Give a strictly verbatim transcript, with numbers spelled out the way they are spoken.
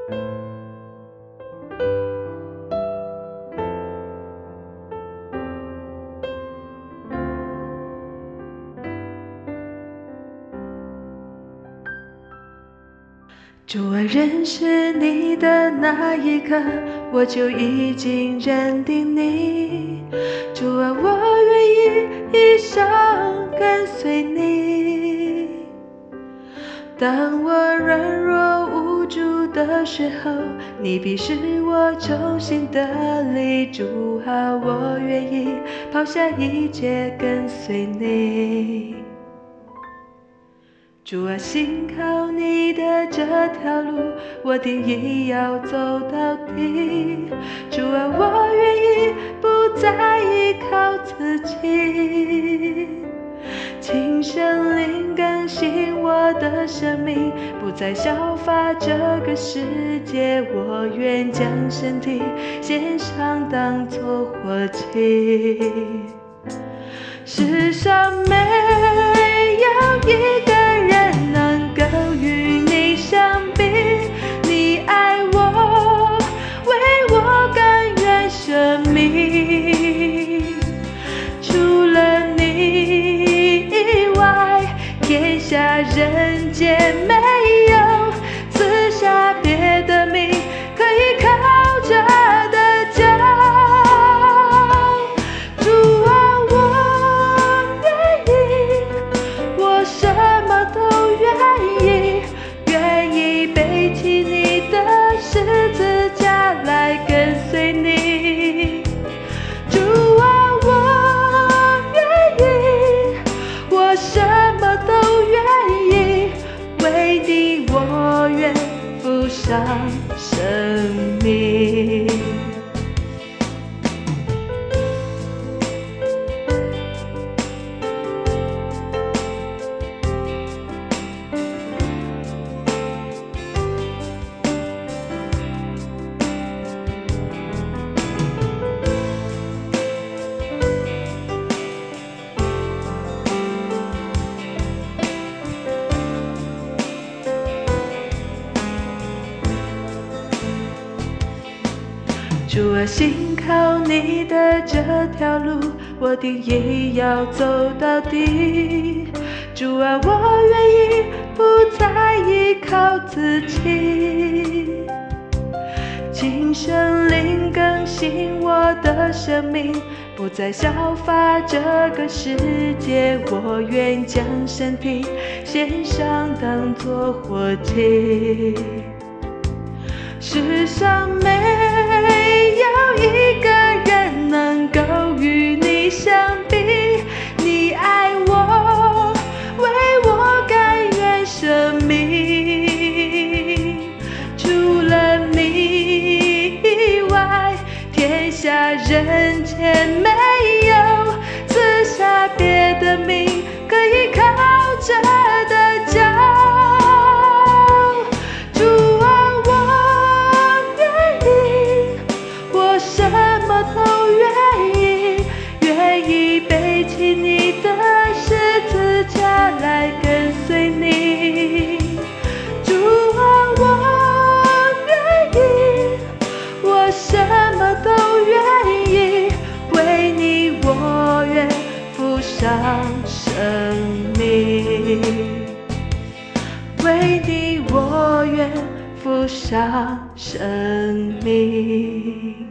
主啊，认识你的那一刻，我就已经认定你。主啊，我愿意一生跟随你。当我软弱无助的时候，你必是我重新的力。主啊，我愿意抛下一切跟随你。主啊，信靠你的这条路，我定义要走到底。主啊，我愿意不再依靠自己，请圣灵更新我的生命，不再效法这个世界。我愿将身体献上，当作活祭。世上没有一个人能够与你相比，你爱我，为我甘愿舍命。除了你以外，天下人间没有赐下别的名可以靠着的脚。主啊，我愿意，我什么都愿意，愿意背起你的十字架来跟随你。主啊，我愿意，我什么都愿意，为你我愿付上生命。主啊，信靠你的这条路，我定义要走到底。主啊，我愿意不再依靠自己，请圣灵更新我的生命，不再效法这个世界。我愿将身体献上，当作活祭。世上没有一个人能够与你相比，你爱我，为我甘愿舍命。除了你以外，天下人间没有赐下别的名可以靠着的脚。背起你的十字架来跟随你。主啊，我愿意，我什么都愿意，为你我愿付上生命，为你我愿付上生命。